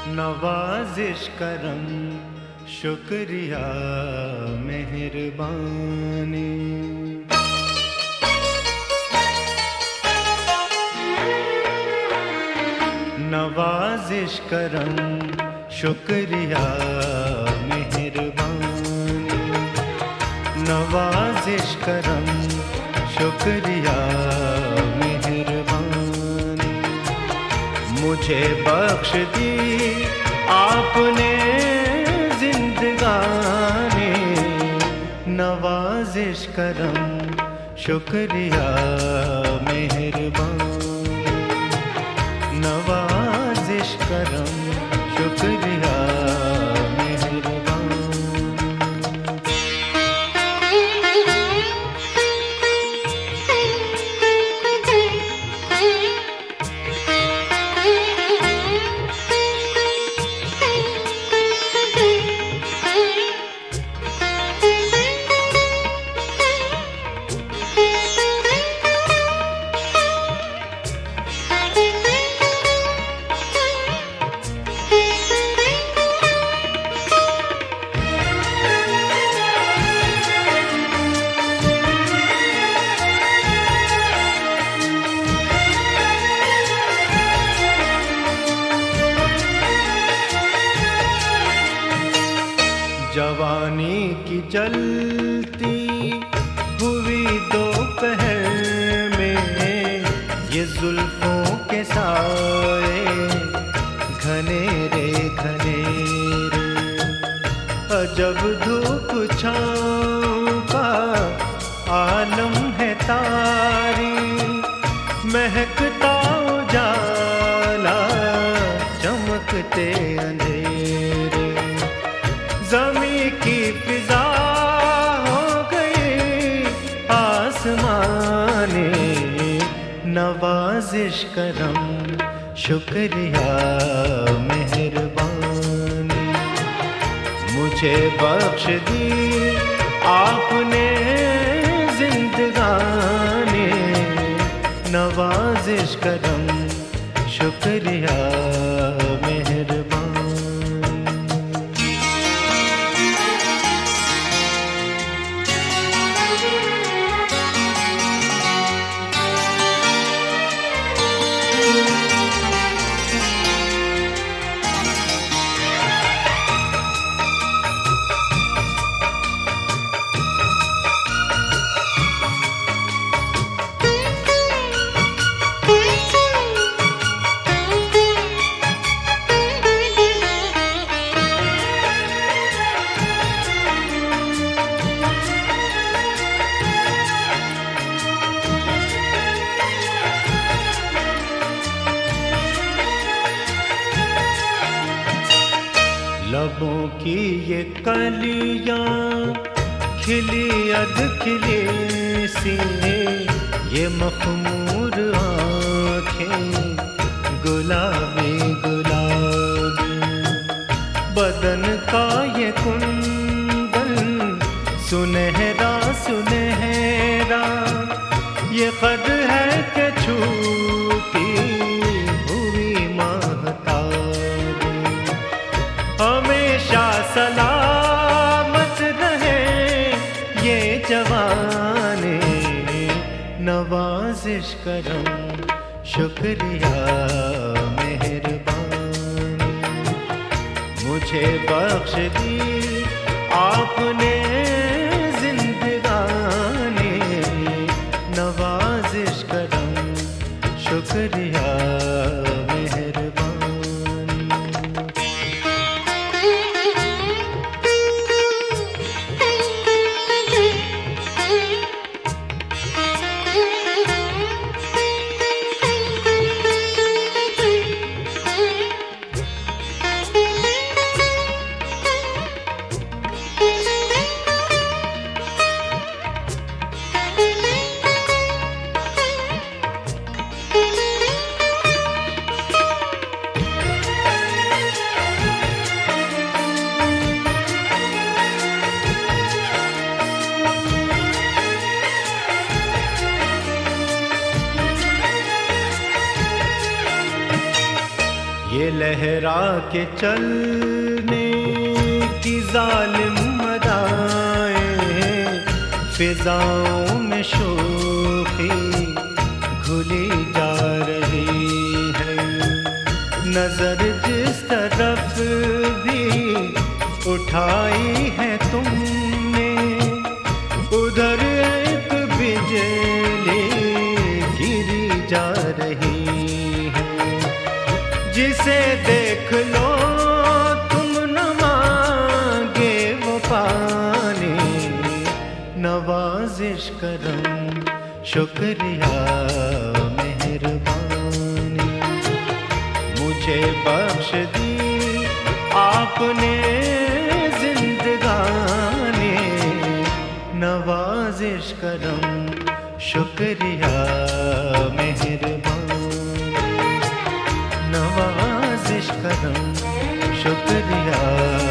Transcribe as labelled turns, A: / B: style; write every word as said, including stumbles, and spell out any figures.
A: नवाजिश करम शुक्रिया मेहरबानी। नवाजिश करम शुक्रिया मेहरबानी। नवाजिश करम शुक्रिया मेहरबानी। मुझे बख्श दी आपने जिंदगानी। नवाजिश करम शुक्रिया मेहरबानी। नवाजिश करम शुक्रिया मेहरबानी। जवानी की जलती हुई दोपहर में ये जुल्फों के साए घनेरे घनेरे। अजब धूप छाँव का आलम है तारी। महकता उजाला चमकते अंधेरे। ज़मीं की फिजा हो गई आसमाने। नवाजिश करम शुक्रिया मेहरबानी। मुझे बख्श दी आपने जिंदगानी। नवाजिश करम शुक्रिया मेहरबानी। लबों की ये कलियां खिली अध खिली सी। ये मखमूर आँखें गुलाबी गुलाबी। बदन का ये कुंदन सुनहरा सुनहरा। ये कद है कि छूती हुई महतारी। हमेशा सलामत रहे ये जवानी। नवाजिश करम शुक्रिया मेहरबानी। मुझे बख्श दी आपने जिंदगानी। नवाजिश करम शुक्रिया मेहरबानी। लहरा के चलने की जालिम अदाएं, फिजाओं में शोखी घुली जा रही है। नजर जिस तरफ भी उठाई है तुमने, उधर एक बिजली गिरी जा रही है। जिसे देख लो तुम न मांगे वो पानी, नवाजिश करम शुक्रिया मेहरबानी। मुझे बख्श दी आपने जिंदगानी, नवाजिश करम शुक्रिया मेहरबानी। नवाजिश करम शुक्रिया